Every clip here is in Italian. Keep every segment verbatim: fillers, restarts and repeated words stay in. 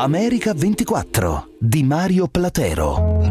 America ventiquattro di Mario Platero.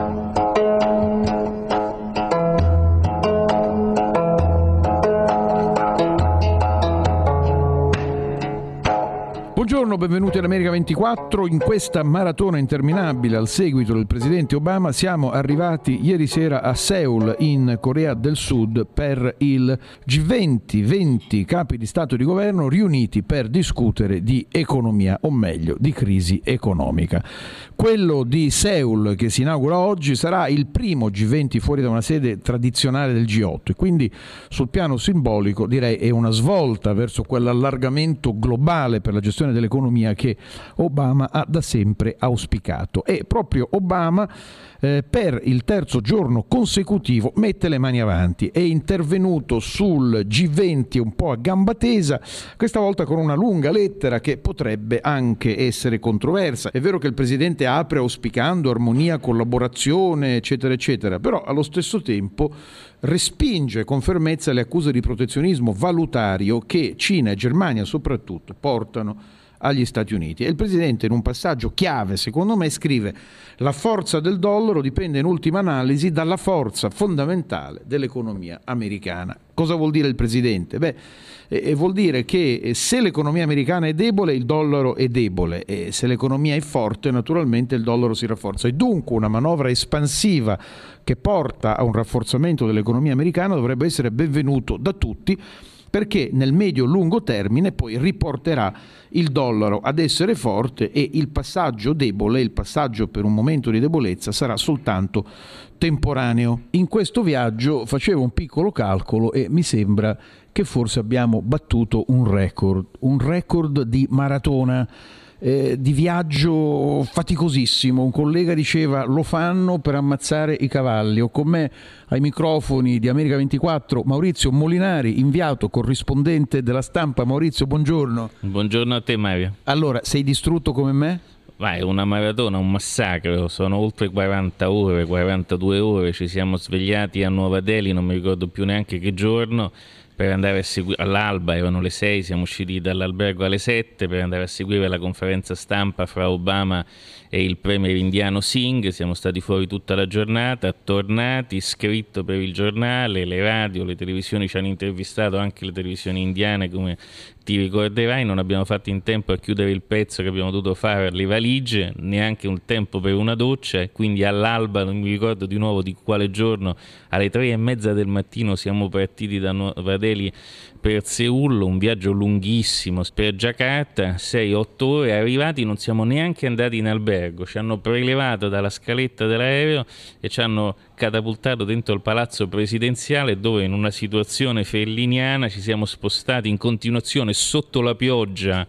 Buongiorno, benvenuti ad America ventiquattro. In questa maratona interminabile al seguito del presidente Obama siamo arrivati ieri sera a Seoul in Corea del Sud per il G venti, venti capi di Stato e di Governo riuniti per discutere di economia, o meglio di crisi economica. Quello di Seoul che si inaugura oggi sarà il primo G venti fuori da una sede tradizionale del G otto e quindi sul piano simbolico direi è una svolta verso quell'allargamento globale per la gestione dell'economia che Obama ha da sempre auspicato. E proprio Obama eh, per il terzo giorno consecutivo mette le mani avanti, è intervenuto sul G venti un po' a gamba tesa, questa volta con una lunga lettera che potrebbe anche essere controversa. È vero che il presidente apre auspicando armonia, collaborazione, eccetera eccetera, però allo stesso tempo respinge con fermezza le accuse di protezionismo valutario che Cina e Germania soprattutto portano agli Stati Uniti. E il presidente in un passaggio chiave secondo me scrive: la forza del dollaro dipende in ultima analisi dalla forza fondamentale dell'economia americana. Cosa vuol dire il presidente? Beh, eh, vuol dire che se l'economia americana è debole, il dollaro è debole, e se l'economia è forte, naturalmente il dollaro si rafforza. E dunque una manovra espansiva che porta a un rafforzamento dell'economia americana dovrebbe essere benvenuto da tutti, perché nel medio-lungo termine poi riporterà il dollaro ad essere forte e il passaggio debole, il passaggio per un momento di debolezza sarà soltanto temporaneo. In questo viaggio facevo un piccolo calcolo e mi sembra che forse abbiamo battuto un record, un record di maratona. Eh, di viaggio faticosissimo. Un collega diceva lo fanno per ammazzare i cavalli. Ho con me ai microfoni di America ventiquattro Maurizio Molinari, inviato corrispondente della Stampa. Maurizio, buongiorno. Buongiorno a te, Mario. Allora, sei distrutto come me? Vai, una maratona, un massacro, sono oltre quaranta ore, quarantadue ore, ci siamo svegliati a Nuova Delhi, non mi ricordo più neanche che giorno, per andare a seguire, all'alba erano le sei, siamo usciti dall'albergo alle sette per andare a seguire la conferenza stampa fra Obama e il premier indiano Singh. Siamo stati fuori tutta la giornata, tornati, scritto per il giornale, le radio, le televisioni ci hanno intervistato, anche le televisioni indiane, come ti ricorderai. Non abbiamo fatto in tempo a chiudere il pezzo che abbiamo dovuto fare alle valigie, neanche un tempo per una doccia, e quindi all'alba, non mi ricordo di nuovo di quale giorno, alle tre e mezza del mattino siamo partiti da Nuova Delhi per Seoul, un viaggio lunghissimo per Jakarta, sei otto ore. Arrivati non siamo neanche andati in albergo, ci hanno prelevato dalla scaletta dell'aereo e ci hanno catapultato dentro il palazzo presidenziale, dove in una situazione felliniana ci siamo spostati in continuazione sotto la pioggia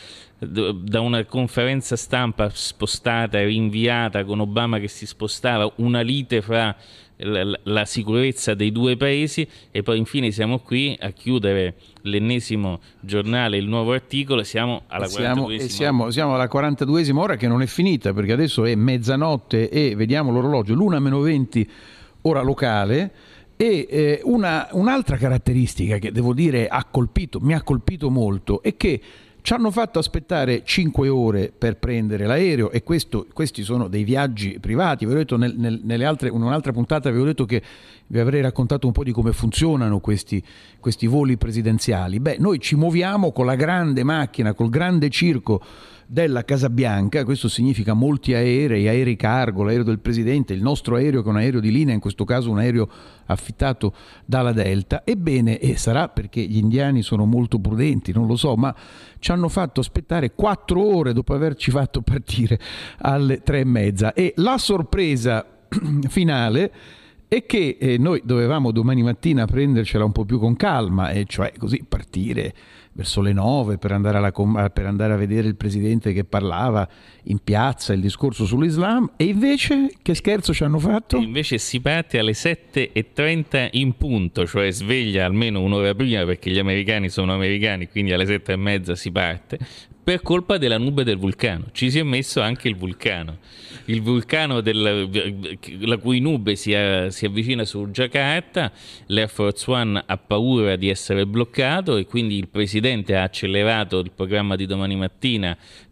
da una conferenza stampa spostata e rinviata, con Obama che si spostava, una lite fra la, la sicurezza dei due paesi, e poi infine siamo qui a chiudere l'ennesimo giornale, il nuovo articolo. Siamo alla quarantaduesima siamo, siamo alla quarantaduesima ora, che non è finita, perché adesso è mezzanotte e vediamo l'orologio, l'una meno venti ora locale. E eh, una, un'altra caratteristica che devo dire ha colpito, mi ha colpito molto, è che ci hanno fatto aspettare cinque ore per prendere l'aereo, e questo, questi sono dei viaggi privati. Vi ho detto nel, nel, nelle altre, in un'altra puntata vi ho detto che vi avrei raccontato un po' di come funzionano questi, questi voli presidenziali. Beh, noi ci muoviamo con la grande macchina, col grande circo della Casa Bianca. Questo significa molti aerei, aerei cargo, l'aereo del presidente, il nostro aereo che è un aereo di linea, in questo caso un aereo affittato dalla Delta. Ebbene, e sarà perché gli indiani sono molto prudenti, non lo so, ma ci hanno fatto aspettare quattro ore dopo averci fatto partire alle tre e mezza. E la sorpresa finale è che eh, noi dovevamo domani mattina prendercela un po' più con calma, e cioè così partire verso le nove per andare, alla, per andare a vedere il presidente che parlava in piazza, il discorso sull'Islam. E invece che scherzo ci hanno fatto? E invece si parte alle sette e trenta in punto, cioè sveglia almeno un'ora prima, perché gli americani sono americani, quindi alle sette e mezza si parte, per colpa della nube del vulcano. Ci si è messo anche il vulcano. Il vulcano del, la cui nube si, si avvicina su Jakarta, l'Air Force One ha paura di essere bloccato, e quindi il presidente ha accelerato il programma di domani mattina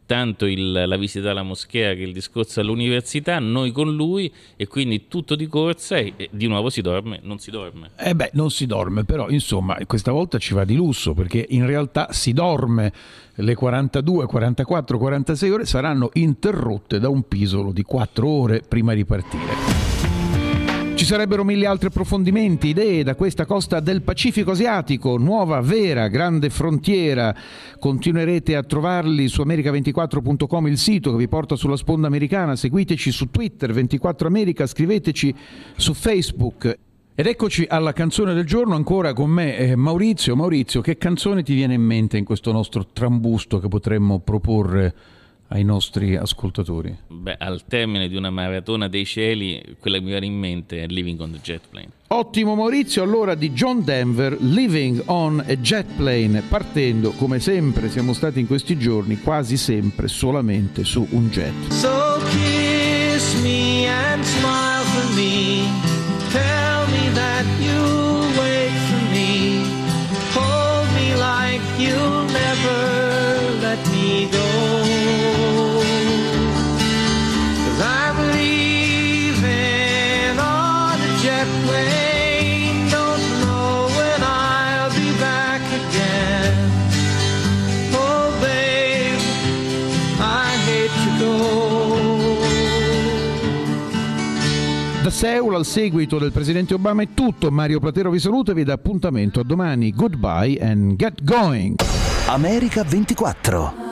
tanto il, la visita alla moschea che il discorso all'università, noi con lui, e quindi tutto di corsa e, e di nuovo si dorme, non si dorme. Eh beh, non si dorme, però insomma questa volta ci va di lusso, perché in realtà si dorme. Le quarantadue, quarantaquattro, quarantasei ore saranno interrotte da un pisolo di quattro ore prima di partire. Ci sarebbero mille altri approfondimenti, idee da questa costa del Pacifico asiatico, nuova, vera, grande frontiera. Continuerete a trovarli su america ventiquattro punto com, il sito che vi porta sulla sponda americana. Seguiteci su Twitter, ventiquattro America, scriveteci su Facebook. Ed eccoci alla canzone del giorno, ancora con me eh, Maurizio. Maurizio, che canzone ti viene in mente in questo nostro trambusto che potremmo proporre ai nostri ascoltatori? Beh, al termine di una maratona dei cieli, quella che mi viene in mente è Living on the Jet Plane. Ottimo Maurizio, allora di John Denver, Living on a Jet Plane, partendo come sempre siamo stati in questi giorni, quasi sempre solamente su un jet. So kiss me and smile for me, tell me that you'll wait for me, hold me like you'll never let me go. Da Seul al seguito del presidente Obama è tutto. Mario Platero vi saluta e vi dà appuntamento a domani. Goodbye and get going. America ventiquattro.